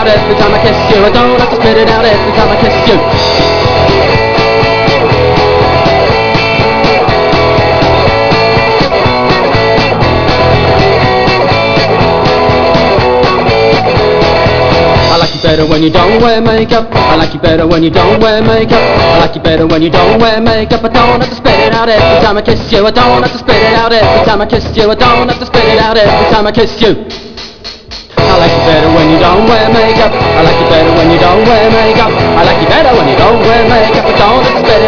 out every time I kiss you. I don't have to spit it out every time I kiss you. I like you better when you don't wear makeup. I like you better when you don't wear makeup. I like you better when you don't wear makeup. I don't have to spit it out every time I kiss you. I don't have to spit it out every time I kiss you. I don't have to spit it out every time I kiss you. I like you better when you don't wear makeup. I like you better when you don't wear makeup. I like you better when you don't wear makeup. I don't have to spit